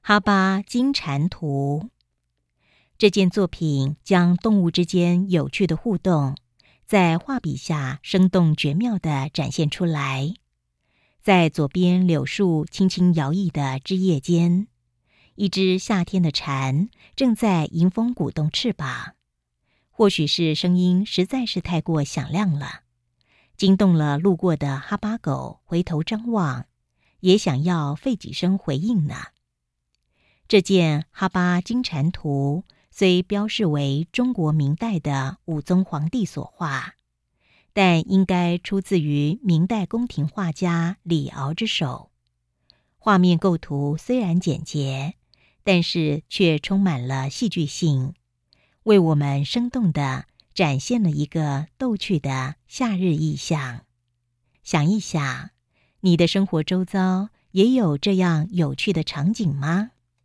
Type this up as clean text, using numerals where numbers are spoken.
哈巴金蝉图。这件作品将动物之间有趣的互动，在画笔下生动绝妙地展现出来。在左边柳树轻轻摇曳的枝叶间，一只夏天的蝉正在迎风鼓动翅膀，或许是声音实在是太过响亮了，惊动了路过的哈巴狗回头张望，也想要吠几声回应呢。这件哈巴金蝉图虽标示为中国明代的武宗皇帝所画，但应该出自于明代宫廷画家李敖之手。画面构图虽然简洁，但是却充满了戏剧性，为我们生动地展现了一个逗趣的夏日意象。想一想，你的生活周遭也有这样有趣的场景吗？